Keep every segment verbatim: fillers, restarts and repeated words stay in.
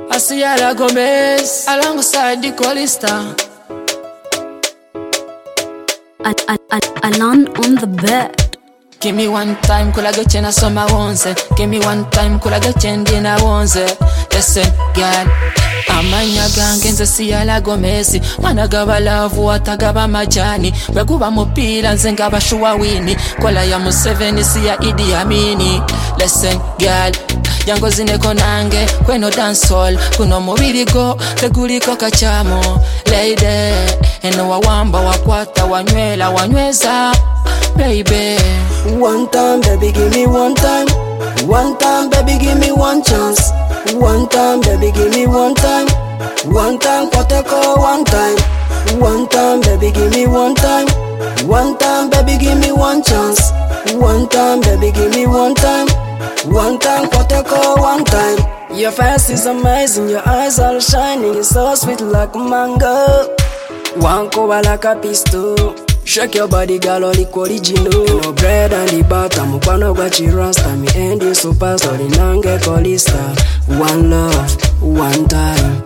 Asiala Gomez alongside the Colista. Alan on the bed. Give me one time, kula get na soma wonse. Give me one time, kula get na wonse. Listen, girl, amanya gange nze Asiala Gomez. Managaba love watagaba majani. Bekuba mupira nze ngaba shuwa wini. Kola ya Museveni siya Idi Amini. Listen, girl, yango zineko nange kweno dancehall kuno mubiri go teguliko kachamo lady eno wawamba wakwata wanywela wanyweza baby. One time baby give me one time, one time baby give me one chance, one time baby give me one time, one time kwateko one time, one time baby give me one time, one time baby give me one chance, one time baby give me one time, one time kwateko one time. Your face is amazing, your eyes are shining, you're so sweet like mango, one cover like a pistol. Shake your body, girl, all the original. No bread and the butter, mukwano gwa chirasta. Me and you superstar, inange Colista. One love, one time.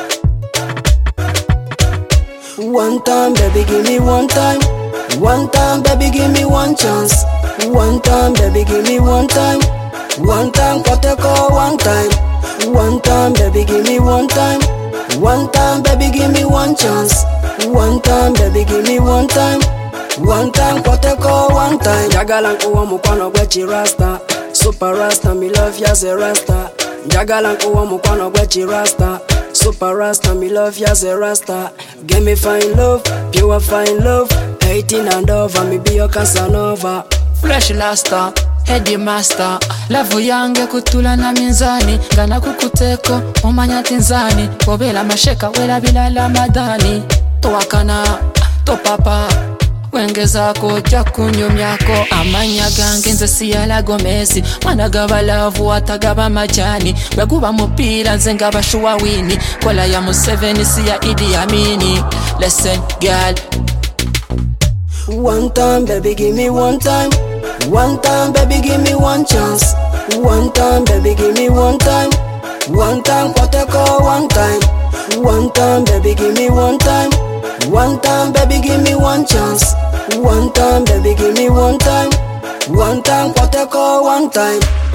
One time, baby, give me one time. One time, baby, give me one chance. One time, baby, give me one time. One time, kwateko one time. One time, baby, give me one time. One time, baby, give me one chance. One time, baby, give me one time. One time, kwateko one time. Jagala nkuwa mukwano gwe chirasta. Super rasta, me love ya ze rasta. Jagala nkuwa mukwano gwe chirasta. Super rasta, me love ya ze rasta. Give me fine love, pure fine love. eighteen and over, me be your Casanova. Fresh lasta, heady master. Lavu yange kutula na minzani. Gana kukuteko, omanya tinzani. Kobela masheka, wela bilala madani. Towakana, to papa. Wengeza ko jakunyo myako. Amanya gange nze Asiala Gomez. Managaba love watagaba majani. Bekuba mupira nze ngaba shuwa wini. Kola ya Museveni siya Idi Amini. Listen, girl. One time, baby, give me one time. One time, baby, give me one chance. One time, baby, give me one time. One time, kwateko one time. One time, baby, give me one time. One time, baby, give me one chance. One time, baby, give me one time. One time, kwateko one time.